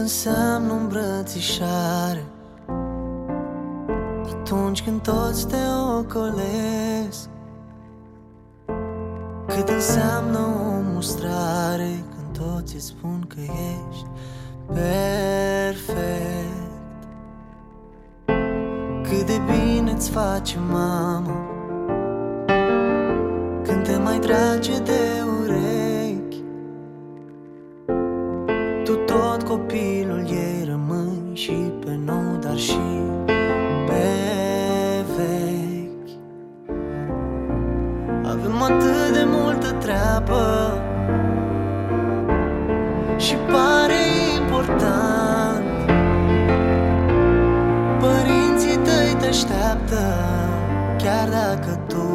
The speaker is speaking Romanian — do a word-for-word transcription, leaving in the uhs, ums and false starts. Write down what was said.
înseamnă îmbrățișare, atunci când toți te ocolesc. Cât înseamnă o mustrare când toți îți spun că ești perfect. Cât de bine-ți face mamă când te mai trage de urechi. Tu tot copilul ei rămâi, și pe nou, dar și pe vechi. Avem atât de multă treabă și pare important. Părinții tăi te așteaptă, chiar dacă tu